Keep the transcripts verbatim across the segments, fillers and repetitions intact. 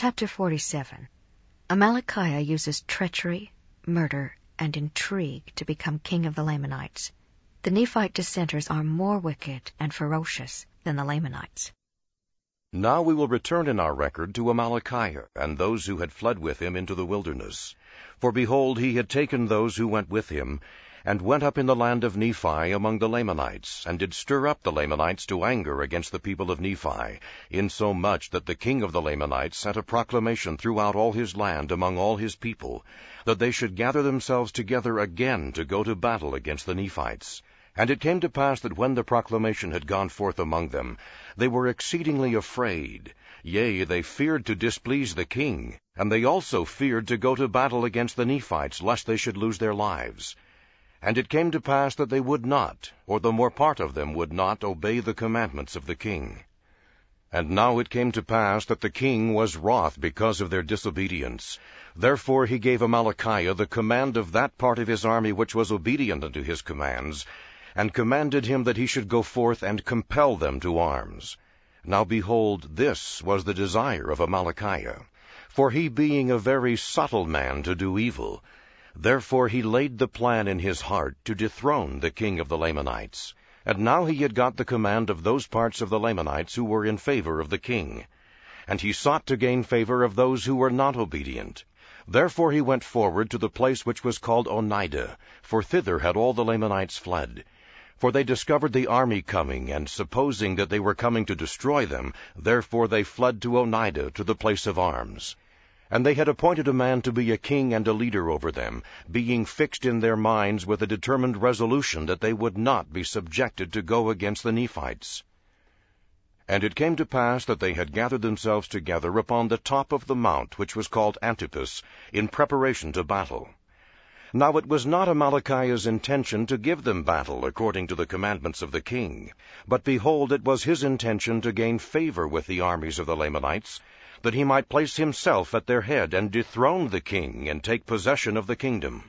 Chapter forty-seven. Amalickiah uses treachery, murder, and intrigue to become king of the Lamanites. The Nephite dissenters are more wicked and ferocious than the Lamanites. Now we will return in our record to Amalickiah, and those who had fled with him into the wilderness. For behold, he had taken those who went with him, and went up in the land of Nephi among the Lamanites, and did stir up the Lamanites to anger against the people of Nephi, insomuch that the king of the Lamanites sent a proclamation throughout all his land among all his people, that they should gather themselves together again to go to battle against the Nephites. And it came to pass that when the proclamation had gone forth among them, they were exceedingly afraid. Yea, they feared to displease the king, and they also feared to go to battle against the Nephites, lest they should lose their lives. And it came to pass that they would not, or the more part of them would not, obey the commandments of the king. And now it came to pass that the king was wroth because of their disobedience. Therefore he gave Amalickiah the command of that part of his army which was obedient unto his commands, and commanded him that he should go forth and compel them to arms. Now behold, this was the desire of Amalickiah, for he being a very subtle man to do evil, therefore he laid the plan in his heart to dethrone the king of the Lamanites. And now he had got the command of those parts of the Lamanites who were in favor of the king. And he sought to gain favor of those who were not obedient. Therefore he went forward to the place which was called Onidah, for thither had all the Lamanites fled. For they discovered the army coming, and supposing that they were coming to destroy them, therefore they fled to Onidah, to the place of arms. And they had appointed a man to be a king and a leader over them, being fixed in their minds with a determined resolution that they would not be subjected to go against the Nephites. And it came to pass that they had gathered themselves together upon the top of the mount which was called Antipas, in preparation to battle. Now it was not Amalickiah's intention to give them battle according to the commandments of the king, but behold, it was his intention to gain favor with the armies of the Lamanites, that he might place himself at their head, and dethrone the king, and take possession of the kingdom.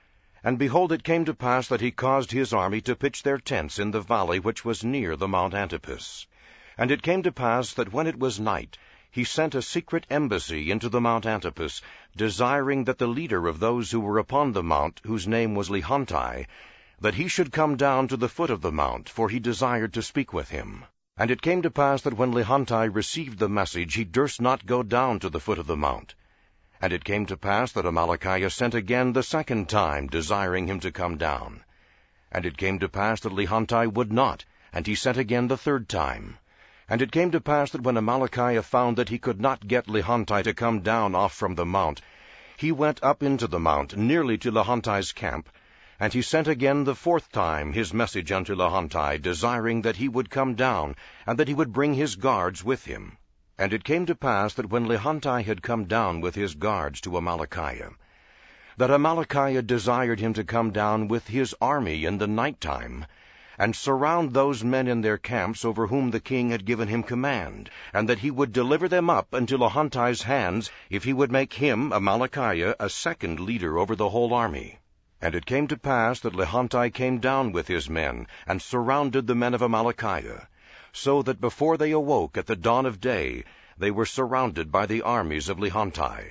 And behold, it came to pass that he caused his army to pitch their tents in the valley which was near the mount Antipas. And it came to pass that when it was night, he sent a secret embassy into the mount Antipas, desiring that the leader of those who were upon the mount, whose name was Lehonti, that he should come down to the foot of the mount, for he desired to speak with him. And it came to pass that when Lehonti received the message, he durst not go down to the foot of the mount. And it came to pass that Amalickiah sent again the second time, desiring him to come down. And it came to pass that Lehonti would not, and he sent again the third time. And it came to pass that when Amalickiah found that he could not get Lehonti to come down off from the mount, he went up into the mount, nearly to Lehonti's camp, and he sent again the fourth time his message unto Lehonti, desiring that he would come down, and that he would bring his guards with him. And it came to pass that when Lehonti had come down with his guards to Amalickiah, that Amalickiah desired him to come down with his army in the night time, and surround those men in their camps over whom the king had given him command, and that he would deliver them up into Lehonti's hands, if he would make him, Amalickiah, a second leader over the whole army. And it came to pass that Lehonti came down with his men, and surrounded the men of Amalickiah, so that before they awoke at the dawn of day, they were surrounded by the armies of Lehonti.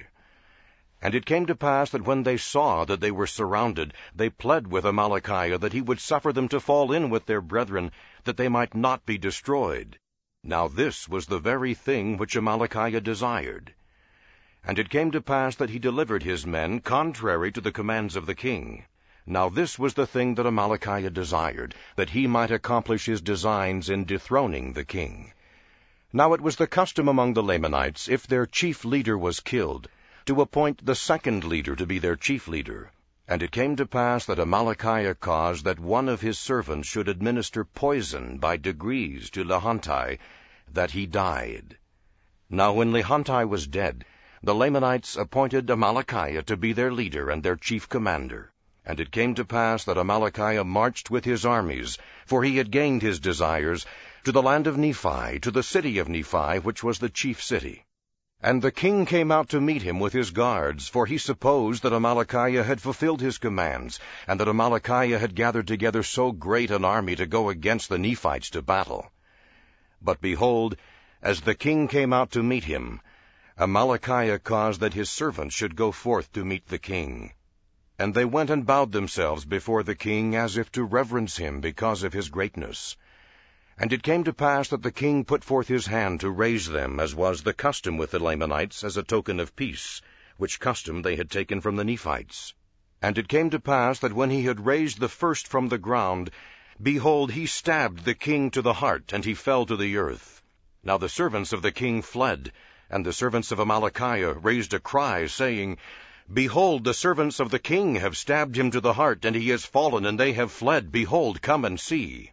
And it came to pass that when they saw that they were surrounded, they pled with Amalickiah that he would suffer them to fall in with their brethren, that they might not be destroyed. Now this was the very thing which Amalickiah desired. And it came to pass that he delivered his men, contrary to the commands of the king. Now this was the thing that Amalickiah desired, that he might accomplish his designs in dethroning the king. Now it was the custom among the Lamanites, if their chief leader was killed, to appoint the second leader to be their chief leader. And it came to pass that Amalickiah caused that one of his servants should administer poison by degrees to Lehonti, that he died. Now when Lehonti was dead, the Lamanites appointed Amalickiah to be their leader and their chief commander. And it came to pass that Amalickiah marched with his armies, for he had gained his desires, to the land of Nephi, to the city of Nephi, which was the chief city. And the king came out to meet him with his guards, for he supposed that Amalickiah had fulfilled his commands, and that Amalickiah had gathered together so great an army to go against the Nephites to battle. But behold, as the king came out to meet him, Amalickiah caused that his servants should go forth to meet the king. And they went and bowed themselves before the king, as if to reverence him because of his greatness. And it came to pass that the king put forth his hand to raise them, as was the custom with the Lamanites, as a token of peace, which custom they had taken from the Nephites. And it came to pass that when he had raised the first from the ground, behold, he stabbed the king to the heart, and he fell to the earth. Now the servants of the king fled, and the servants of Amalickiah raised a cry, saying, Behold, the servants of the king have stabbed him to the heart, and he is fallen, and they have fled. Behold, come and see.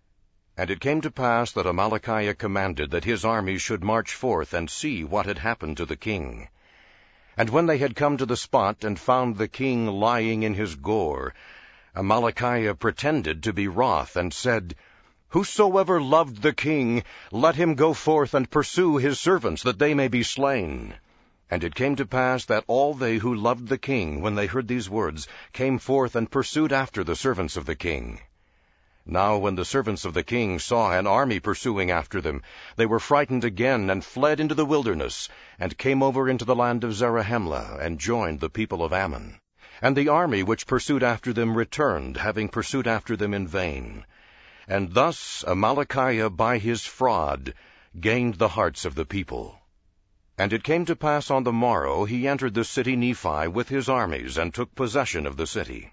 And it came to pass that Amalickiah commanded that his armies should march forth and see what had happened to the king. And when they had come to the spot and found the king lying in his gore, Amalickiah pretended to be wroth, and said, Whosoever loved the king, let him go forth and pursue his servants, that they may be slain. And it came to pass that all they who loved the king, when they heard these words, came forth and pursued after the servants of the king. Now when the servants of the king saw an army pursuing after them, they were frightened again, and fled into the wilderness, and came over into the land of Zarahemla, and joined the people of Ammon. And the army which pursued after them returned, having pursued after them in vain. And thus Amalickiah by his fraud gained the hearts of the people. And it came to pass on the morrow he entered the city Nephi with his armies, and took possession of the city.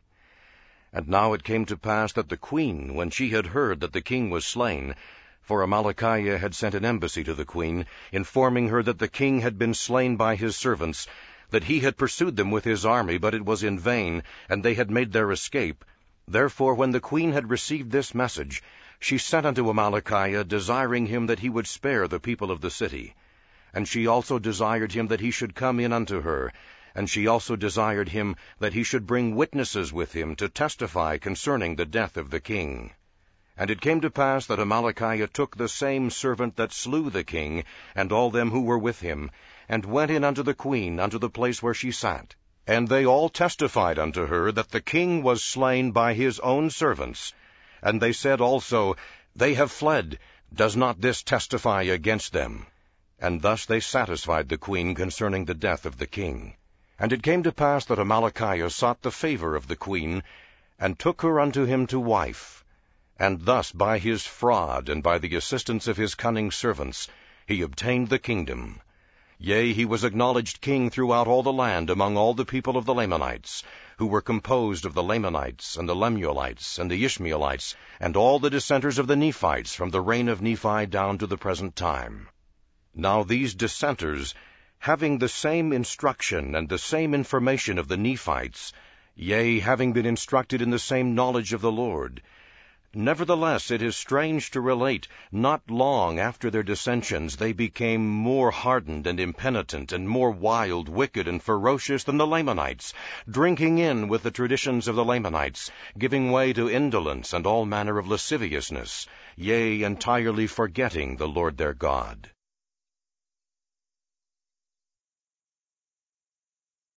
And now it came to pass that the queen, when she had heard that the king was slain, for Amalickiah had sent an embassy to the queen, informing her that the king had been slain by his servants, that he had pursued them with his army, but it was in vain, and they had made their escape. Therefore when the queen had received this message, she sent unto Amalickiah, desiring him that he would spare the people of the city. And she also desired him that he should come in unto her, and she also desired him that he should bring witnesses with him to testify concerning the death of the king. And it came to pass that Amalickiah took the same servant that slew the king, and all them who were with him, and went in unto the queen, unto the place where she sat. And they all testified unto her that the king was slain by his own servants. And they said also, They have fled. Does not this testify against them? And thus they satisfied the queen concerning the death of the king. And it came to pass that Amalickiah sought the favor of the queen, and took her unto him to wife. And thus by his fraud, and by the assistance of his cunning servants, he obtained the kingdom. Yea, he was acknowledged king throughout all the land among all the people of the Lamanites, who were composed of the Lamanites, and the Lemuelites, and the Ishmaelites, and all the dissenters of the Nephites, from the reign of Nephi down to the present time. Now these dissenters, having the same instruction and the same information of the Nephites, yea, having been instructed in the same knowledge of the Lord, nevertheless it is strange to relate, not long after their dissensions they became more hardened and impenitent, and more wild, wicked, and ferocious than the Lamanites, drinking in with the traditions of the Lamanites, giving way to indolence and all manner of lasciviousness, yea, entirely forgetting the Lord their God.